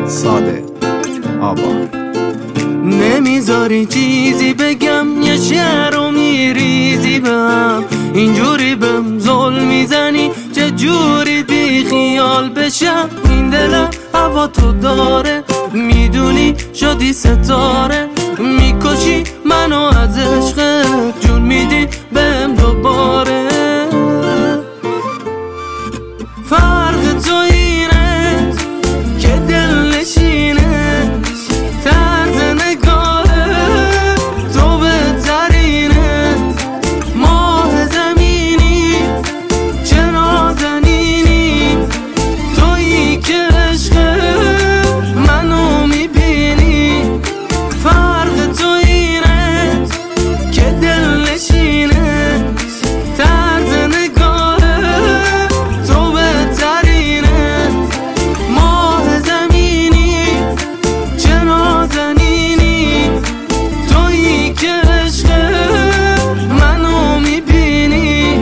صادق آبان. نمیذاری چیزی بگم، یه شعر رو میریزی بهم، اینجوری بهم ظلم میزنی، چه جوری بی خیال بشم. این دلم هوا تو داره، میدونی شدی ستاره، میکشی منو از عشقت، جون میدی بهم دوباره. فرق تو اینه که دل نشینه، طرز نگاه تو بهترینه، ماه زمینی چه نازنینی، تویی که عشق منو میبینی. فرق تو اینه که دل نشینه، طرز نگاه تو بهترینه، ماه زمینی چه نازنینی، تویی که عشق منو میبینی.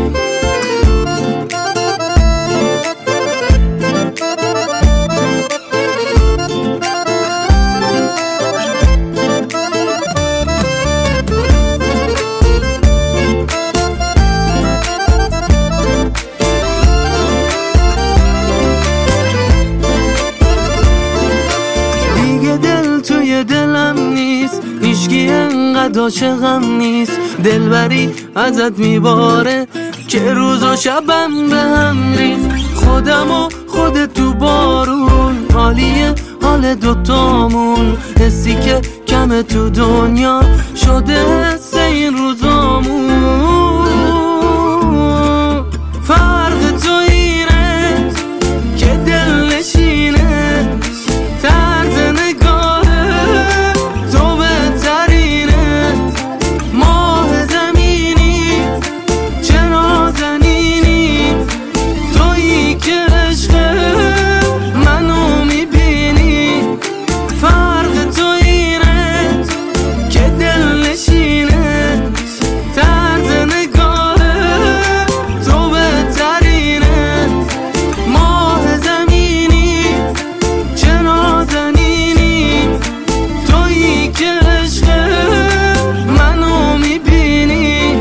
دیگه دل توی دلم نیست، هیچکی انقدر عاشقم نیست، دلبری ازت میباره که روز و شبم به هم ریخت. خودم و خودت تو بارون، حالیه حال دوتامون، حسی که کمه تو دنیا شده حس این روزامون. فرق تو اینه که دل نشینه، طرز نگاه تو بهترینه، ماه زمینی چه نازنینی، تویی که عشق منو میبینی. فرق تو اینه که دل نشینه، طرز نگاه تو بهترینه، ماه زمینی چه نازنینی، تویی که عشق منو میبینی.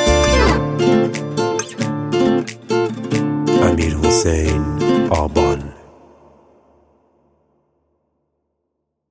امیرحسین آبان.